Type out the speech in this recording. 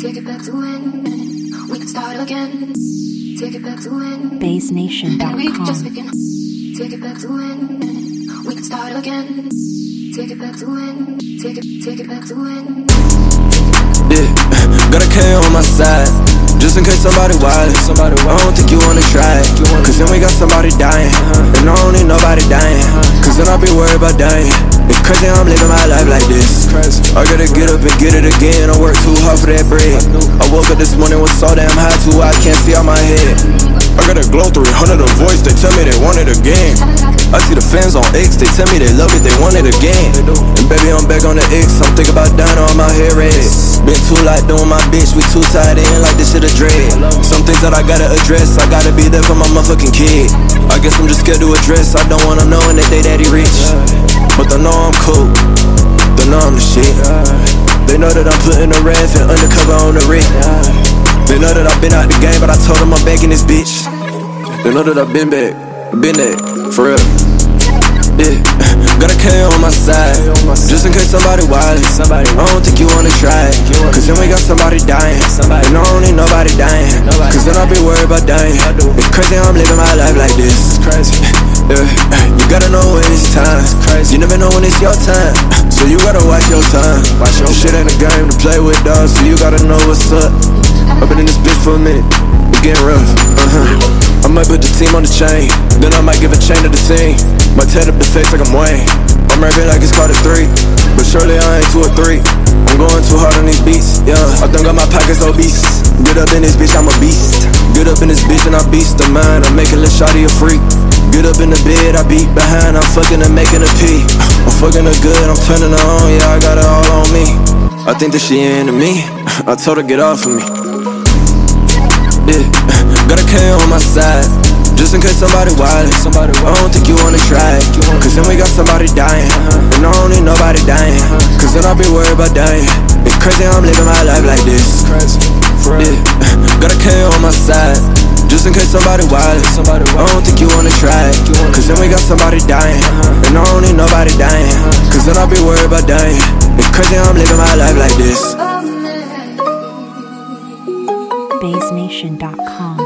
Take it back to when we could start again. Take it back to when BassNation.com. and we could just begin. Take it back to when we could start again. Take it back to when. Take it back to when. Yeah, got a K on my side, just in case somebody wild. I don't think you wanna try it, cause then we got somebody dying, and I don't need nobody dying, cause then I'll be worried about dying. It's crazy I'm living my life like this. I gotta get up and get it again. I work too hard for that bread. I woke up this morning with so damn high too I can't see out my head. I got a glow 300 a voice, they tell me they want it again. I see the fans on X, they tell me they love it, they want it again. And baby, I'm back on the X, I'm thinking about dying on my head red. Been too light doing my bitch, we too tied in like this shit a dread. Some things that I gotta address, I gotta be there for my motherfucking kid. I guess I'm just scared to address, I don't wanna know when they daddy rich. But they know I'm cool, they know I'm the shit. They know that I'm putting the ref and undercover on the rig. They know that I've been out the game, but I told them I'm back in this bitch. They know that I've been back, been that, for real. Yeah, got a K on my side, just in case somebody wild. I don't think you wanna try it, cause then we got somebody dying, and I don't need nobody dying, cause then I'll be worried about dying. It's crazy I'm living my life like this. Yeah, you gotta know when it's time, you never know when it's your time, so you gotta watch your time. This shit ain't a game to play with, dog, so you gotta know what's up. I've been in this bitch for a minute, it's getting rough. I might put the team on the chain, then I might give a chain to the team. Might tear up the face like I'm Wayne. I'm rapping like it's Carter 3, but surely I ain't 2 or 3. I'm going too hard on these beats, yeah. I done got my pockets obese. Get up in this bitch, I'm a beast. Get up in this bitch and I beast the mind. I'm making Lil Shawty a freak. Get up in the bed, I beat behind. I'm fucking her, making her pee. I'm fucking her good, I'm turning her on, yeah, I got her all on me. I think that she into me, I told her get off of me. Yeah, got a K on my side, just in case somebody wild. I don't think you wanna try it, cause then we got somebody dying, and I don't need nobody dying, cause then I'll be worried about dying. It's crazy I'm living my life like this. Yeah, got a K on my side, just in case somebody wild. I don't think you wanna try it, cause then we got somebody dying, and I don't need nobody dying, cause then I'll be worried about dying. It's crazy I'm living my life like this. BassNation.com.